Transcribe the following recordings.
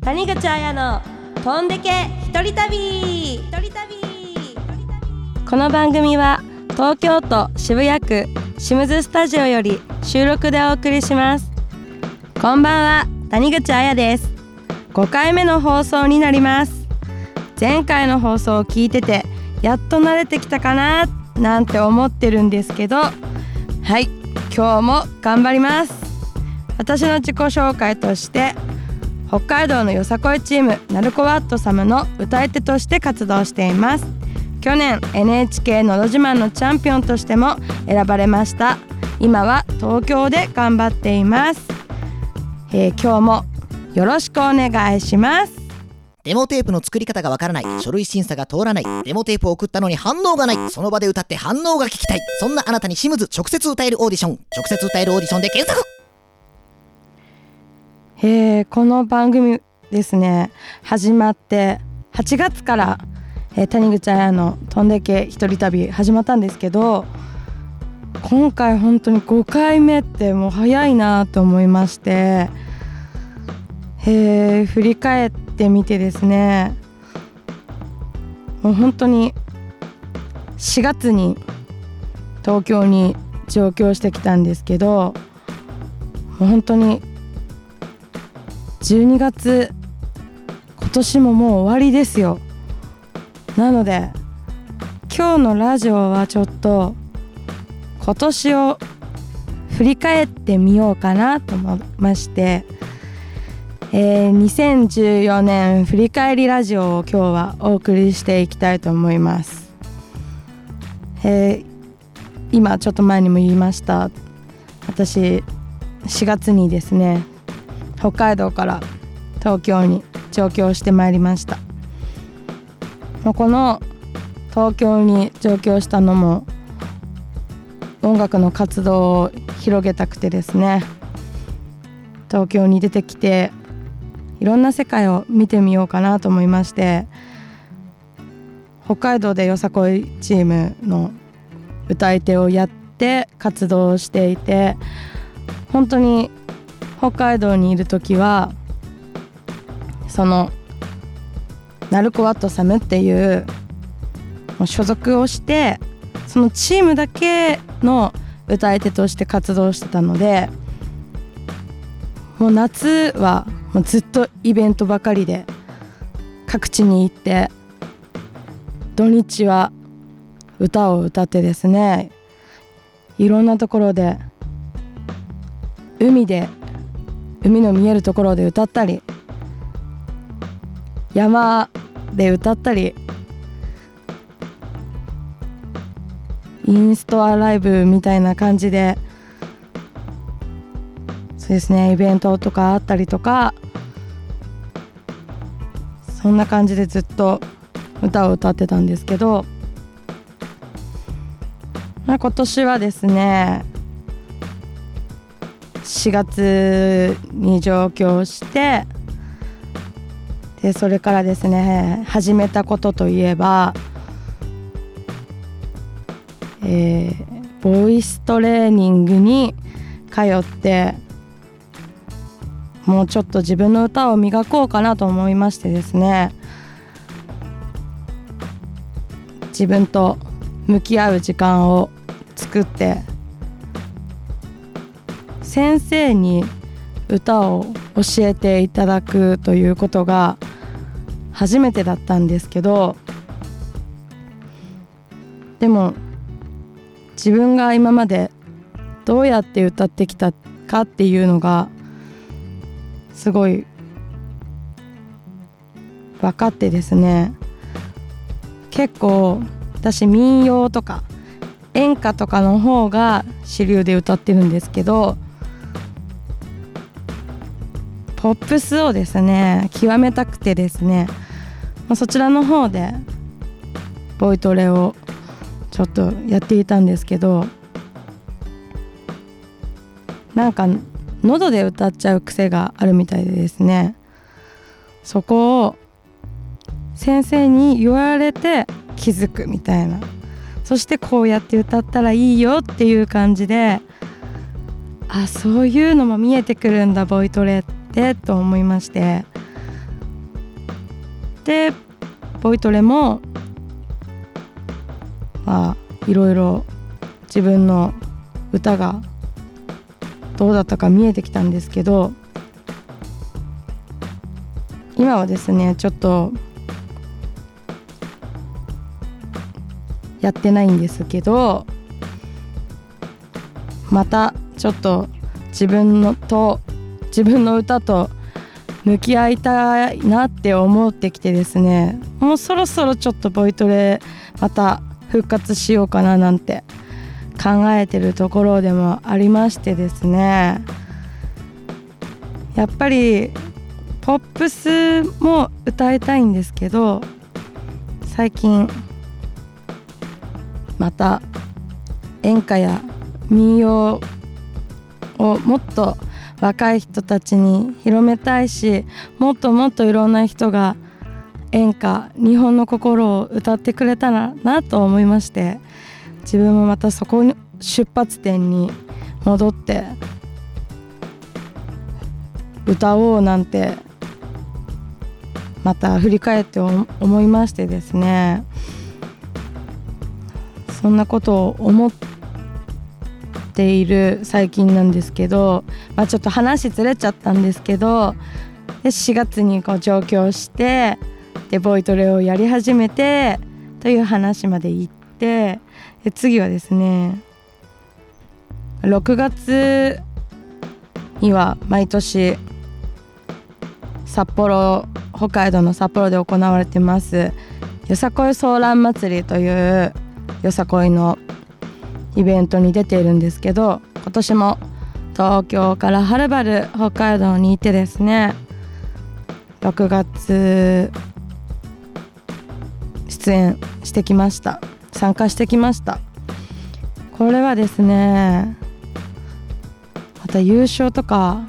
谷口彩の飛んでけ一人旅。この番組は東京都渋谷区シムズスタジオより収録でお送りします。こんばんは、谷口彩です。5回目の放送になります。前回の放送を聞いててやっと慣れてきたかななんて思ってるんですけど、はい、今日も頑張ります。私の自己紹介として、北海道のよさこいチームナルコワットサムの歌い手として活動しています。去年 NHK のど自慢のチャンピオンとしても選ばれました。今は東京で頑張っています。今日もよろしくお願いします。 デモテープの作り方がわからない、書類審査が通らない、デモテープを送ったのに反応がない、その場で歌って反応が聞きたい、そんなあなたにシムズ直接歌えるオーディション、直接歌えるオーディションで検索。 この番組ですね、始まって8月から、谷口彩の飛んでけ一人旅始まったんですけど、今回本当に5回目ってもう早いなと思いまして、振り返ってみてですね、もう本当に4月に東京に上京してきたんですけど、もう本当に12月、今年ももう終わりですよ。なので今日のラジオはちょっと今年を振り返ってみようかなと思いまして、2014年振り返りラジオを今日はお送りしていきたいと思います。今ちょっと前にも言いました、私4月にですね、北海道から東京に上京してまいりました。この東京に上京したのも音楽の活動を広げたくてですね、東京に出てきていろんな世界を見てみようかなと思いまして、北海道でよさこいチームの歌い手をやって活動していて、本当に北海道にいるときはそのナルコワットサムっていう所属をして、そのチームだけの歌い手として活動してたので、もう夏はもうずっとイベントばかりで各地に行って、土日は歌を歌ってですね、いろんなところで海の見えるところで歌ったり、山で歌ったり、インストアライブみたいな感じで、そうですね、イベントとかあったりとか、そんな感じでずっと歌を歌ってたんですけど、今年はですね、4月に上京して、でそれからですね、始めたことといえば、ボイストレーニングに通って、もうちょっと自分の歌を磨こうかなと思いましてですね、自分と向き合う時間を作って、先生に歌を教えていただくということが初めてだったんですけど、でも自分が今までどうやって歌ってきたかっていうのがすごい分かってですね、結構私民謡とか演歌とかの方が主流で歌ってるんですけど、ポップスをですね極めたくてですね、そちらの方でボイトレをちょっとやっていたんですけど、なんか喉で歌っちゃう癖があるみたいでですね、そこを先生に言われて気づくみたいな、そしてこうやって歌ったらいいよっていう感じで、あ、そういうのも見えてくるんだボイトレってと思いまして、 でボイトレもいろいろ自分の歌がどうだったか見えてきたんですけど、今はですねちょっとやってないんですけど、またちょっと自分の歌と向き合いたいなって思ってきてですね、もうそろそろちょっとボイトレまた復活しようかななんて考えてるところでもありましてですね、やっぱりポップスも歌いたいんですけど、最近また演歌や民謡をもっと若い人たちに広めたいし、もっともっといろんな人が演歌、日本の心を歌ってくれたらなと思いまして、自分もまたそこに出発点に戻って歌おうなんてまた振り返って思いましてですね、そんなことを思っている最近なんですけど、ちょっと話ずれちゃったんですけど、で4月に上京してでボイトレをやり始めてという話まで行って、で次はですね6月には毎年北海道の札幌で行われてますよさこいソーラン祭りというよさこいのイベントに出ているんですけど、今年も東京からはるばる北海道にいてですね、6月出演してきました。参加してきました。これはですね、また優勝とか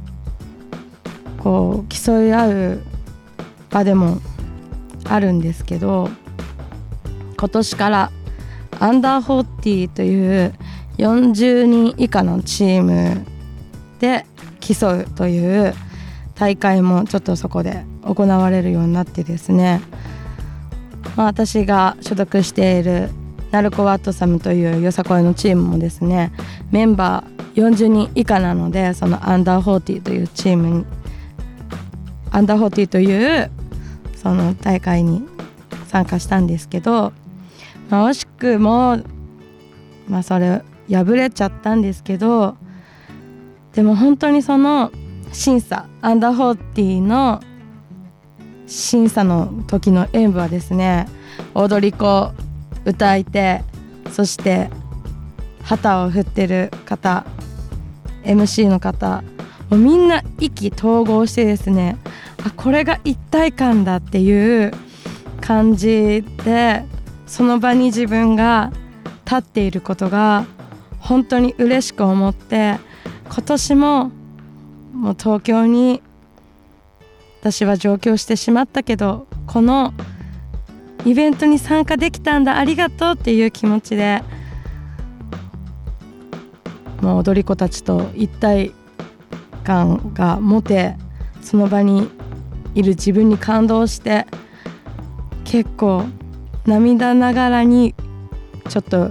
競い合う場でもあるんですけど、今年からアンダー40という40人以下のチームで競うという大会もちょっとそこで行われるようになってですね、私が所属しているナルコワットサムというよさこいのチームもですね、メンバー40人以下なので、そのアンダー40というチームにアンダー40というその大会に参加したんですけど、惜しくもそれ敗れちゃったんですけど、でも本当にその審査、アンダー40の審査の時の演舞はですね、踊り子、歌い手、そして旗を振ってる方、 MC の方、もうみんな意気投合してですね、これが一体感だっていう感じで、その場に自分が立っていることが本当に嬉しく思って、今年もう東京に私は上京してしまったけど、このイベントに参加できたんだ、ありがとうっていう気持ちで、もう踊り子たちと一体感が持て、その場にいる自分に感動して、結構涙ながらにちょっと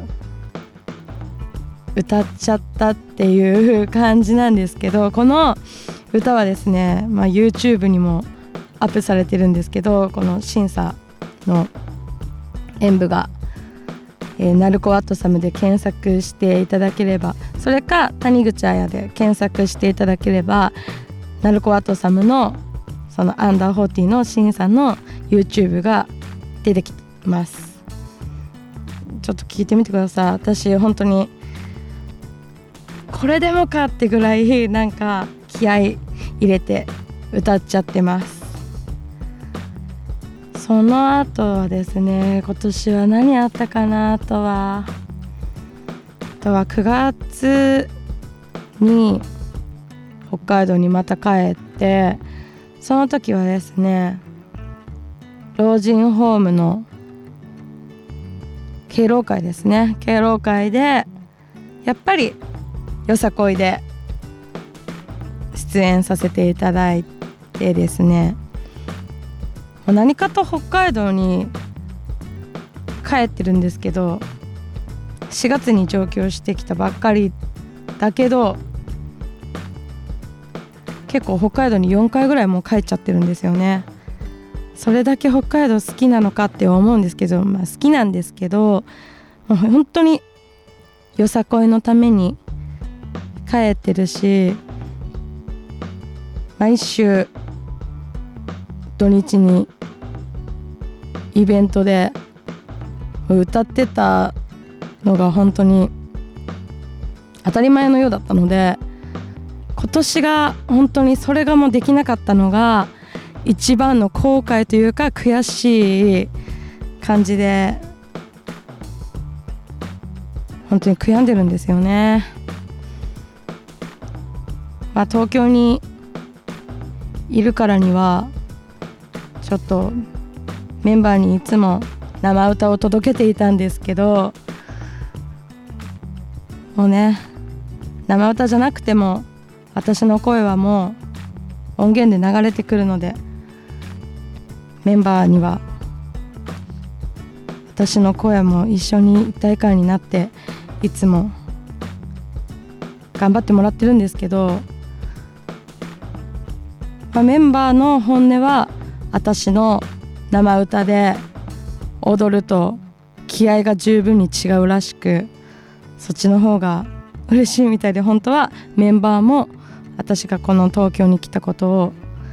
歌っちゃったっていう感じなんですけど、この歌はですね、YouTube にもアップされてるんですけど、この審査の演舞が、ナルコワットサムで検索していただければ、それか谷口彩で検索していただければ、ナルコワットサムのそのアンダー40の審査の YouTube が出てきます。ちょっと聞いてみてください。私本当にこれでもかってぐらいなんか気合い入れて歌っちゃってます。その後はですね、今年は何あったかな。あとは9月に北海道にまた帰って、その時はですね、老人ホームの敬老会ですね、敬老会でやっぱりよさこいで出演させていただいてですね、 何かと北海道に帰ってるんですけど、4月に上京してきたばっかりだけど、結構北海道に4回ぐらいもう帰っちゃってるんですよね。それだけ北海道好きなのかって思うんですけど、好きなんですけど、もう本当によさこいのために帰ってるし、毎週土日にイベントで歌ってたのが本当に当たり前のようだったので、今年が本当にそれがもうできなかったのが一番の後悔というか悔しい感じで、本当に悔やんでるんですよね。東京にいるからにはちょっとメンバーにいつも生歌を届けていたんですけど、もうね、生歌じゃなくても私の声はもう音源で流れてくるので、メンバーには私の声も一緒に一体感になっていつも頑張ってもらってるんですけど、メンバーの本音は私の生歌で踊ると気合が十分に違うらしく、そっちの方が嬉しいみたいで、本当はメンバーも私がこの東京に来たことを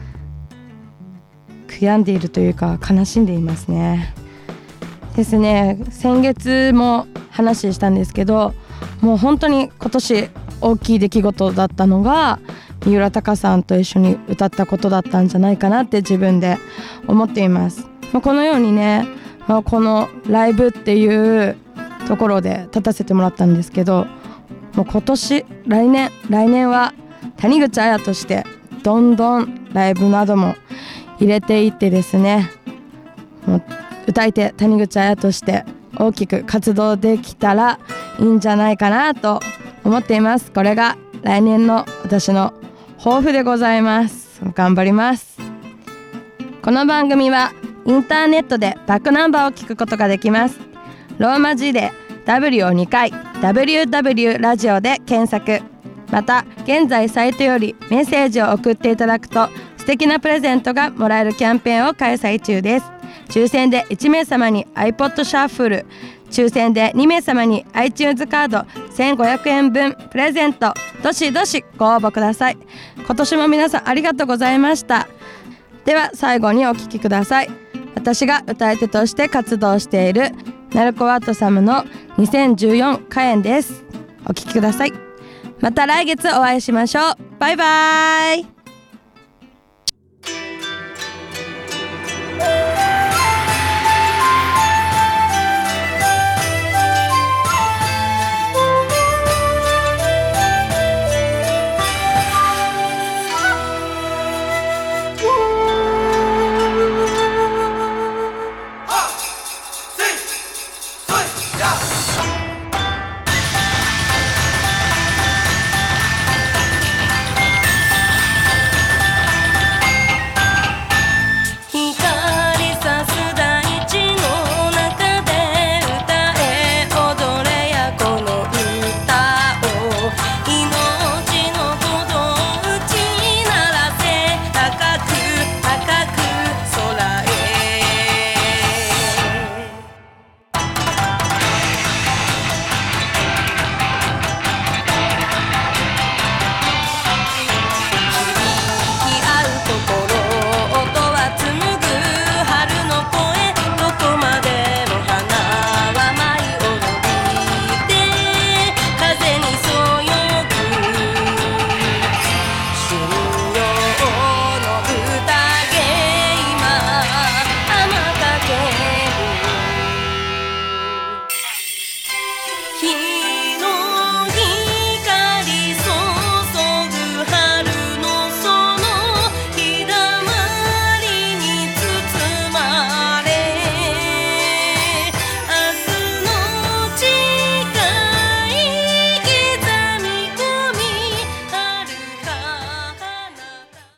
悔やんでいるというか悲しんでいますね。ですね、先月も話したんですけど、もう本当に今年大きい出来事だったのが三浦貴さんと一緒に歌ったことだったんじゃないかなって自分で思っています。このようにね、このライブっていうところで立たせてもらったんですけど、もう今年来年は谷口彩としてどんどんライブなども入れていってですね、もう歌い手谷口彩として大きく活動できたらいいんじゃないかなと思っています。これが来年の私の抱負でございます。頑張ります。この番組はインターネットでバックナンバーを聞くことができます。ローマ字で W を2回 WW ラジオで検索。また現在サイトよりメッセージを送っていただくと素敵なプレゼントがもらえるキャンペーンを開催中です。抽選で1名様に iPod シャッフル、抽選で2名様に iTunes カード1500円分プレゼント。どしどしご応募ください。今年も皆さんありがとうございました。では最後にお聴きください。私が歌い手として活動しているナルコワットサムの2014火炎です。お聴きください。また来月お会いしましょう。バイバイ。